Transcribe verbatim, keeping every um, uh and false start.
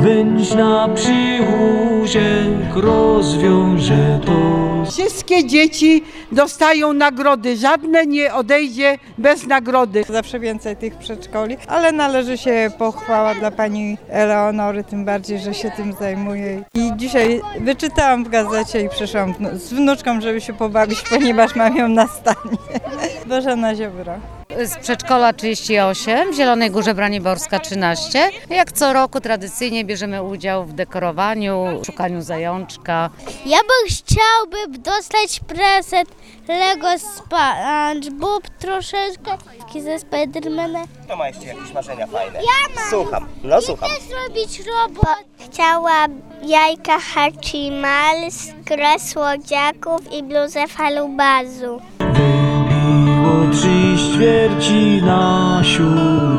Węź na przyłóżek rozwiąże to. Wszystkie dzieci dostają nagrody, żadne nie odejdzie bez nagrody. Zawsze więcej tych przedszkoli, ale należy się pochwała dla pani Eleonory, tym bardziej, że się tym zajmuje. I dzisiaj wyczytałam w gazecie i przyszłam z wnuczką, żeby się pobawić, ponieważ mam ją na stanie. Bożena Ziobro. Z przedszkola trzydzieści osiem, w Zielonej Górze Braniborska trzynaście. Jak co roku tradycyjnie bierzemy udział w dekorowaniu, szukaniu zajączka. Ja bym chciałby dostać prezent Lego SpongeBob troszeczkę ze Spidermana. To ma jeszcze jakieś marzenia fajne? Ja mam. Słucham, no słucham. Chcę zrobić robot. Chciałam jajka Hatchimals, grę słodziaków i bluzę falubazu. Wybiło trzy ćwierci na siódmą.